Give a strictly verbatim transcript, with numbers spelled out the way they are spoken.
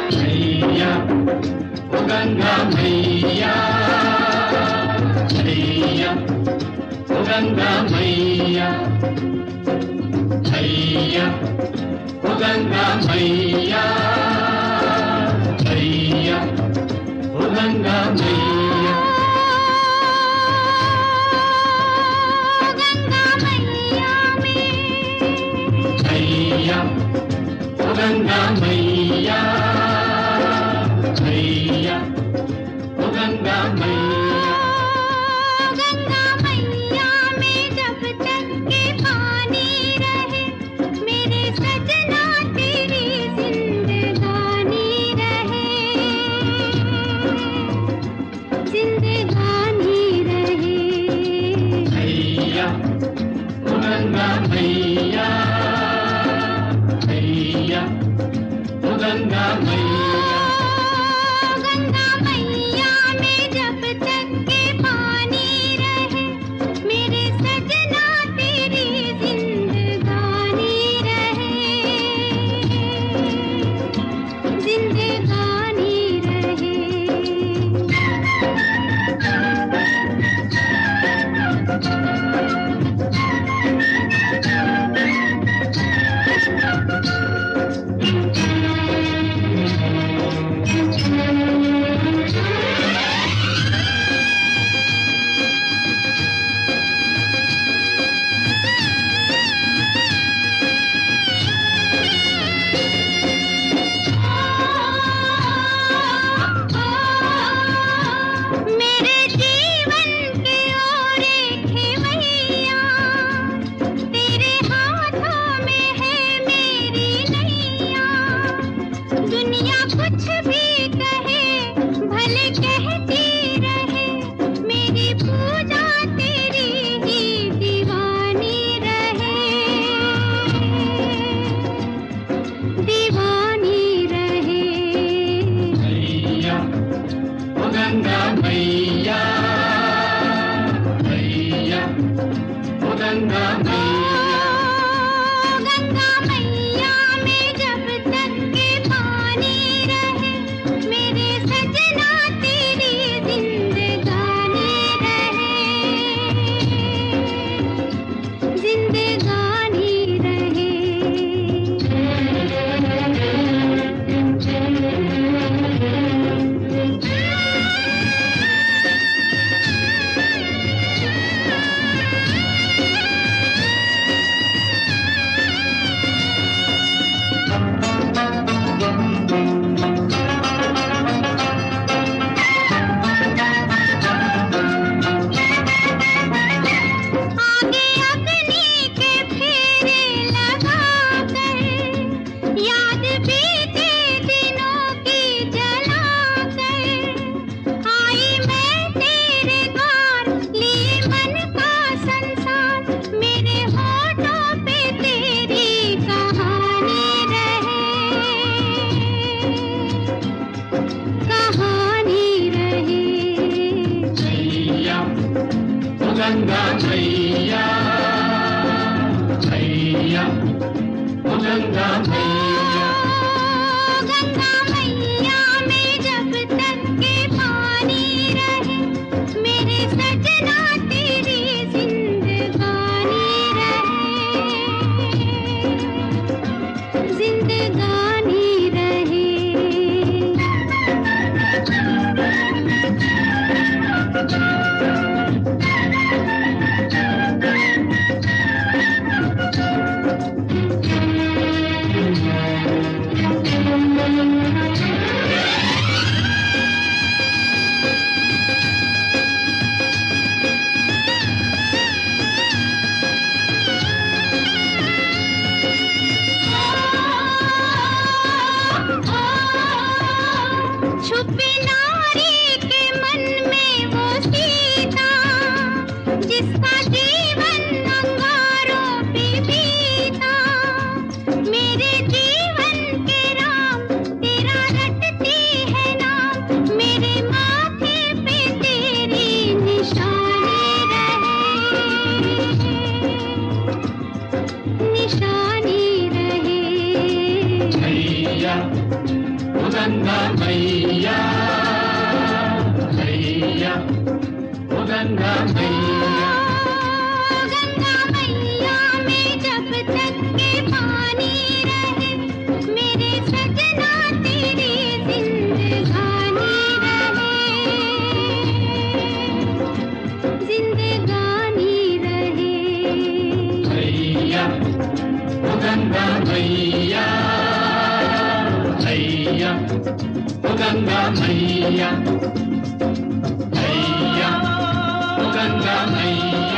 मैया ओ गंगा मैया, मैया ओ गंगा मैया, मैया ओ गंगा मैया, मैया ओ गंगा मैया। मैया ओ गंगा मैया, मैया ओ गंगा मैया। गंगा मैया में जब तक के पानी रहे, मेरे सजना तेरी जिंदगानी रहे, जिंदगानी रहे। मैया ओ गंगा मैया, मैया ओ गंगा मैया। गंगा मैया में जब तक के पानी रहे, मेरे सजना तेरी जिंदगानी रहे, जिंदगानी रहे। मेरे जीवन के ओरे खेवैया, तेरे हाथों में है मेरी नैया। दुनिया कुछ भी कहे, भले कहती रहे, मेरी पूजा तेरी ही दीवानी रहे, दीवानी रहे। मैया ओ गंगा मैया, मैया ओ गंगा मैया। गंगा मैया में जब तक के पानी रहे, मेरे सजना तेरी जिंदगानी रहे, जिंदगानी रहे। आगे अग्नि के फेरे लगा कर, याद बीते दिनों की जला कर, आई मैं तेरे द्वार, लिए मन का संसार, मेरे होठों पे तेरी कहानी रहे, कहानी रहे। मैया ओ गंगा मैया, मैया ओ गंगा मैया। गंगा मैया में जब तक के पानी रहे, मेरे सजना तेरी जिंदगानी रहे, जिंदगानी रहे। छुपे नारी के मन में वो सीता, जिसका जीवन अंगारों पे बीता। मेरे जीवन के राम तेरा रटती है नाम, मेरे माथे पे तेरी निशानी रहे, निशानी रहे। मैया ओ गंगा मैया मैया ओ गंगा मैया। गंगा मैया में जब तक के पानी रहे, मेरे सजना तेरी जिंदगानी रहे, जिंदगानी रहे। मैया ओ गंगा मैया मैया ओ गंगा मैया मैया ओ गंगा मैया।